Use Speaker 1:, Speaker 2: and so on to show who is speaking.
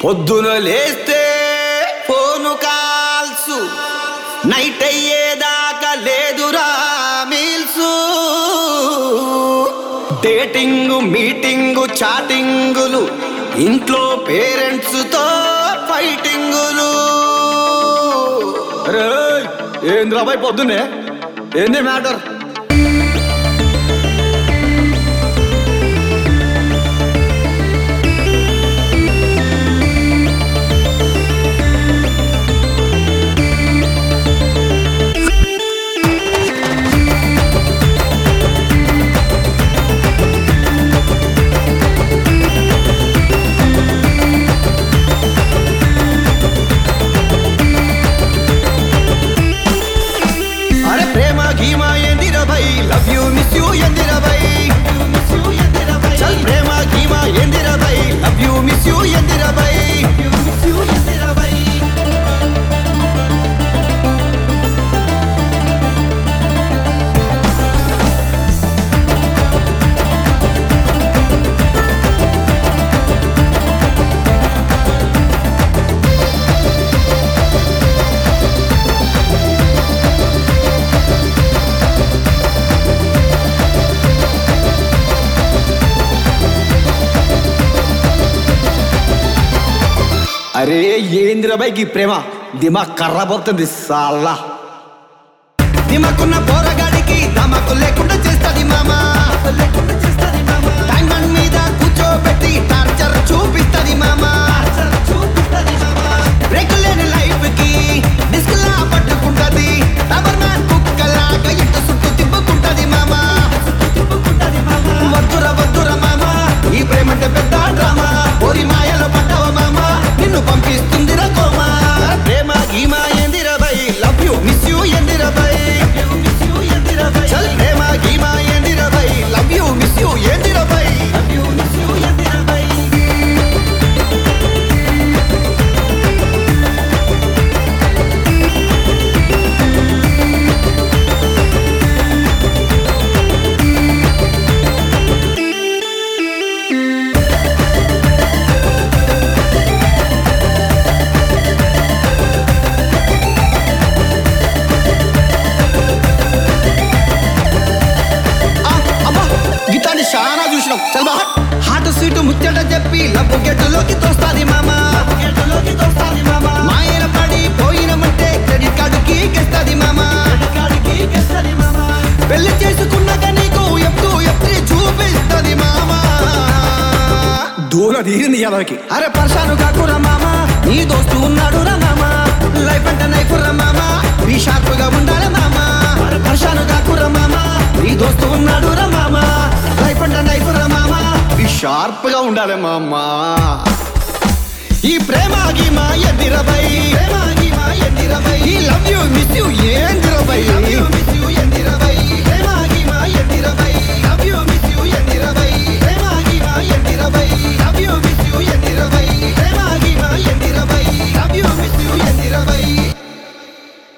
Speaker 1: పొద్దున లేస్తే phone calls, night అయ్యేదాకా లేదురా మీల్స్. డేటింగ్ మీటింగ్ చాటింగులు, ఇంట్లో పేరెంట్స్ తో ఫైటింగులు. అరే ఏంద్రా బాయ్ పొద్దున్నే ఏంది matter? Love you, miss you, endira bhai. Chal prema geema endira bhai. Love you, miss you, endira bhai. అరే ఏందిరా బైకి ప్రేమ, దిమాగ్ ఖరాబ్ అవుతుంది సాలా. దిమాకున్న పోరగాడికి దమాకు లేకుండా చేస్తుంది మామా. డైమండ్ మీద కూర్చోబెట్టి టార్చర్ చూపిస్తుంది మామా. బ్రేక్ లేని లైఫ్ కి డిస్క్ లా పట్టుకుంటది. టవర్ మ్యాన్ కుక్కలాగా ఇంటి చుట్టూ తిప్పుకుంటది మామా. వద్దురా వద్దురా మామా, ఈ ప్రేమంటే పెద్ద డ్రామా. ఓరి మాయలో పడ్డవ మామా, నిన్ను పంపిస్తుందిరా కోమా. ప్రేమ గీమా ఎందిరా బై, లవ్ యూ మిస్ యూ ఎందిరా బై. చల్ ప్రేమ గీమా ఎందిరా బై, లవ్ యూ మిస్ యూ ఎందిరా బై. చాలా చూసినాం చల్ బాహట్. హాట్ సీటు ముచ్చట చెప్పి లవ్ గెట్టులోకి తోస్తాది మామా. మాయన పడి పోయినమంటే క్రెడిట్ కార్డుకి ఎక్కేస్తాది మామా. పెళ్లి చేసుకున్నాక నీకు ఎఫ్టీ చూపిస్తుంది మామా. దూర తీరింది యాదవకి. అరే పర్షాను కాకురా మామా, నీ దోస్తు ఉన్నాడు రా మామా. లైఫ్ అంటే నైఫ్ రా మామా, నీ షార్ప్ గా ఉండాలి మామా. పర్షాను కాకురా మామా, నీ దోస్తు ఉన్నాడు రా మామా. లైఫ్ అంటే నైఫ్ రా మామా, నీ షార్ప్ గా ఉండాలి మామా. ఈ ప్రేమ గీమా ఎదిరబై,